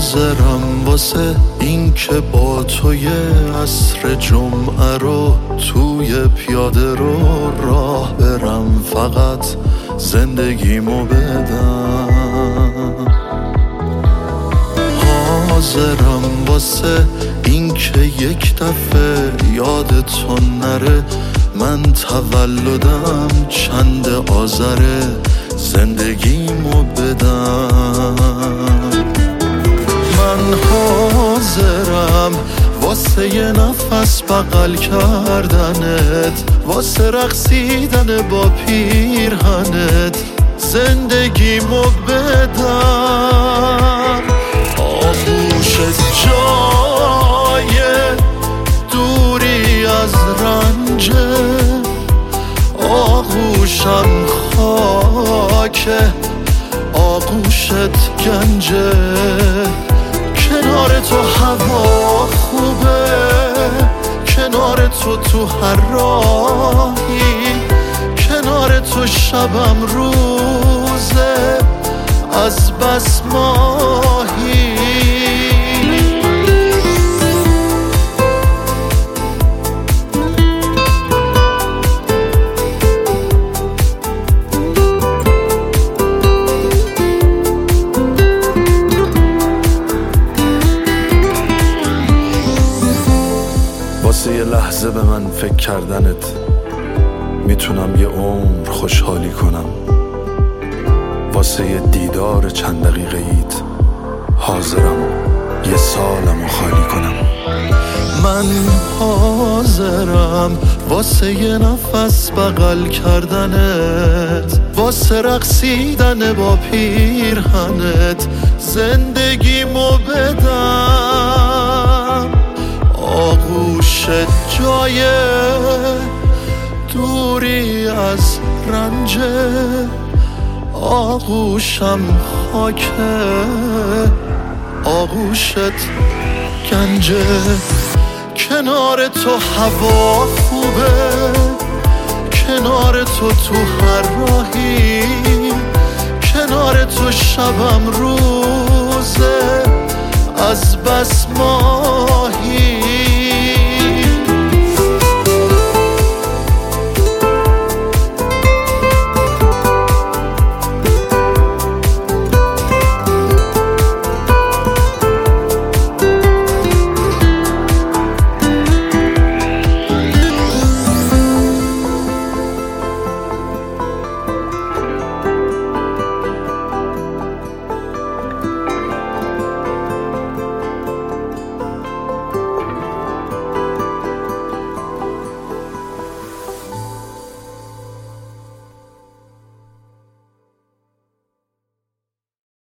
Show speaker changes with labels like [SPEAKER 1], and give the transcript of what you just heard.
[SPEAKER 1] حاضرم واسه این که با توی عصر جمعه رو توی پیاده رو راه برم، فقط زندگیمو بدم. حاضرم واسه این که یک دفعه یادتون نره من تولدم چند آذره، زندگیمو بدم. من حاضرم واسه یه نفس بغل کردنت، واسه رقصیدن با پیرهنت، زندگیمو بدم. آغوشت جای دوری از رنجه، آغوشم خاکه، آغوشت گنجه. کنار تو هوا خوبه، کنار تو هر راهی، کنار تو شبم روزه از بس ماهی. واسه یه لحظه به من فکر کردنت میتونم یه عمر خوشحالی کنم، واسه یه دیدار چند دقیقه ایت حاضرم یه سالمو خالی کنم. من حاضرم واسه یه نفس بغل کردنت، واسه رقصیدن با پیرهنت، زندگیمو بدم. آغوشت جای دوری از رنجه، آغوشم خاکه، آغوشت گنجه. کنار تو هوا خوبه، کنار تو هر راهی، کنار تو شبم روزه از بس ما